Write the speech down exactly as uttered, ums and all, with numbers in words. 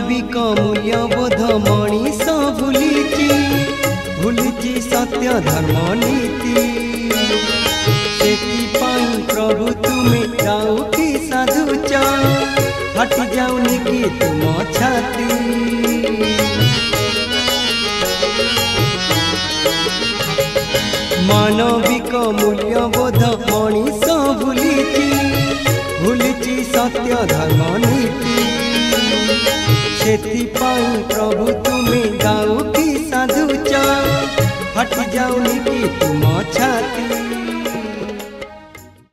ମାନବିକ ମୂଲ୍ୟବୋଧ ମଣିଷ ଭୁଲିଛି ଭୁଲିଛି ସତ୍ୟ ଧର୍ମ ନୀତି। ସେଥିପାଇଁ ପ୍ରଭୁ ତୁମେ କାଉକି ସାଧୁଛ ଫାଟି ଯାଉନି କି ତୁମ ଛାତି। ମାନବିକ ମୂଲ୍ୟବୋଧ ମଣିଷ ଭୁଲିଛି ଭୁଲିଛି ସତ୍ୟ ଧର୍ମ ନୀତି। ସେଥିପାଇଁ ପ୍ରଭୁ ତୁମେ